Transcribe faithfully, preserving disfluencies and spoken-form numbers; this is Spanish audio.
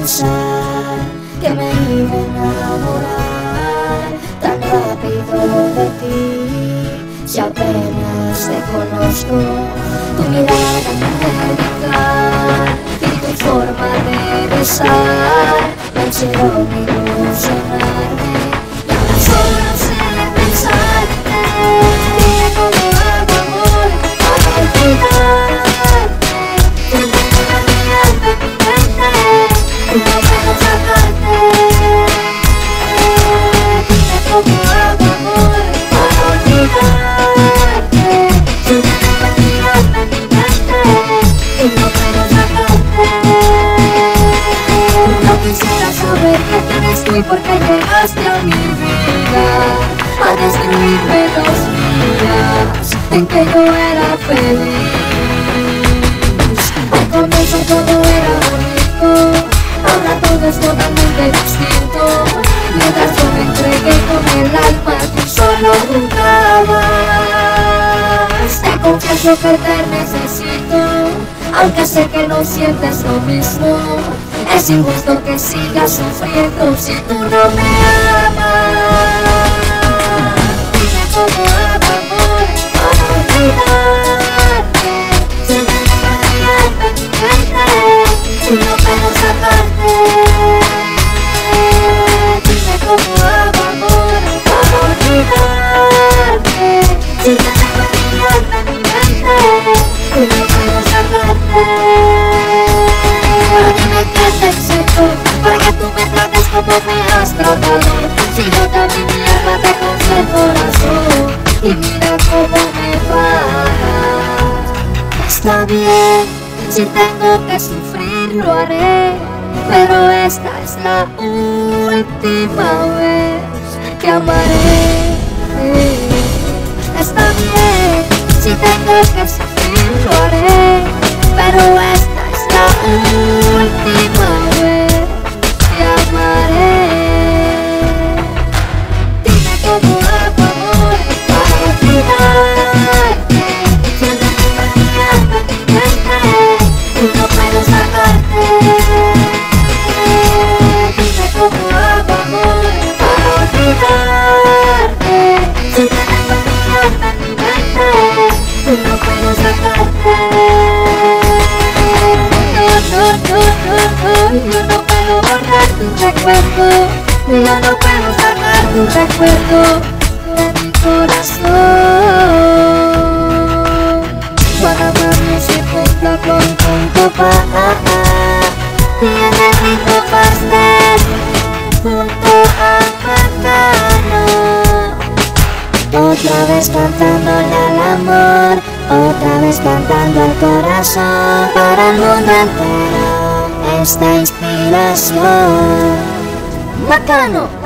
pensar que me iba a enamorar tan rápido de ti, si apenas te conozco. Tu mirada angelical y tu forma de besar me hicieron ilusionarme, y ahora solo sé pensarte. Dime cómo hago, amor, para olvidarte. Siempre me olvidas de mi mente y no puedo sacarte. Dime cómo hago, amor, para olvidarte. Siempre me olvidas de mi mente y no puedo sacarte. No quisiera saber qué tienes tú y por qué llegaste a mi vida a destruirme los días en que yo era feliz. Al comienzo todo era bonito, ahora todo es totalmente distinto. Mientras yo me entregué con el alma, tú solo jugabas. Te confieso que te necesito, aunque sé que no sientes lo mismo. Es injusto que sigas sufriendo si tú no me amas. Dime cómo hago, amor, para olvidarte. Siempre me olvidas de mi mente y no puedo sacarte. Dime cómo hago, amor, para olvidarte. Siempre me olvidas de mi mente y no puedo sacarte. Ahora dime qué necesito para que tú me trates como me has tratado. Si yo también mi alma te confío el corazón y mira cómo me pagas. Está bien, si tengo que sufrir lo haré, pero esta es la última vez que amaré. Está bien, si tengo que sufrir lo haré, pero esta es la última vez que amaré. Dime cómo hago, amor, para olvidarte. Siempre me olvidas de mi mente y no puedo sacarte. Dime cómo hago, amor, para olvidarte. Siempre me olvidas de mi mente y no puedo sacarte. No, no, no, no, yo no puedo borrar tu recuerdo, yo no puedo sacar tu recuerdo de mi corazón. Para music junto con tu papá y en el mismo pastel junto a Macano. Otra vez cantándole al amor, otra vez cantando al corazón, para el mundo entero esta inspiración. Macano.